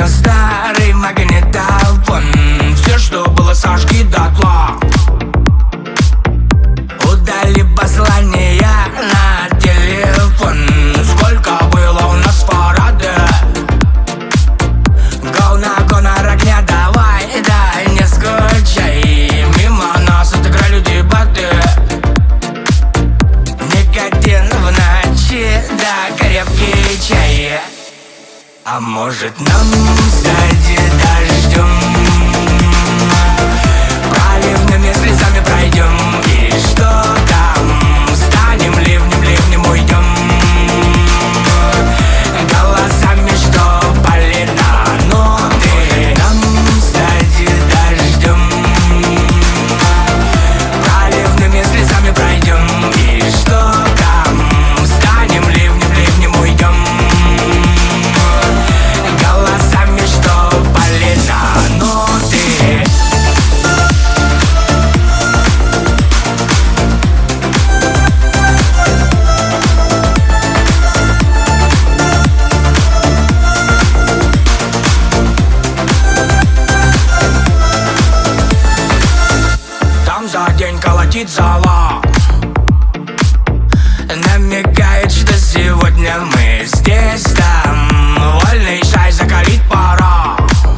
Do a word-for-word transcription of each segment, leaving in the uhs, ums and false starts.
старый магнитофон. Все, что было, сожги дотла. Удали послания на телефон. Сколько было у нас парады. Гол на гонор огня, давай, да не скучай. Мимо нас отыграли дебаты. Никотин в ночи, да крепкий чай. А может нам сзади дождем, проливными слезами пройдем. И что там, станем ливнем, ливнем уйдем. Голосами, что пали на ноты. Нам сзади дождем, проливными слезами пройдем. И что там, станем ливнем, ливнем уйдем. Голосами, что пали на ноты. Там за день колотит зала, намекает, что сегодня мы здесь. Там вольный шай закалить пора.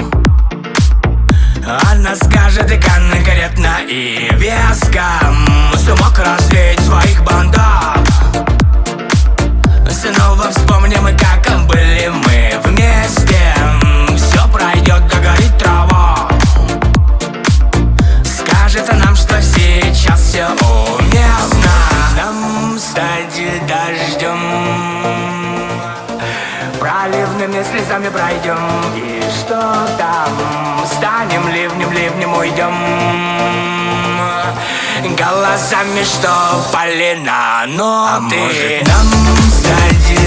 Она скажет и конкретно, и веско. Смог развеять своих бандов. Снова вспомним, как были мы вместе. Все пройдет, догорит трава. Скажет нам, что сейчас все уместно. Нам сзади дождем, проливными слезами пройдем. И что там, станем ливнем, ливнем уйдем. Голосами, что пали на ноты. А может нам сзади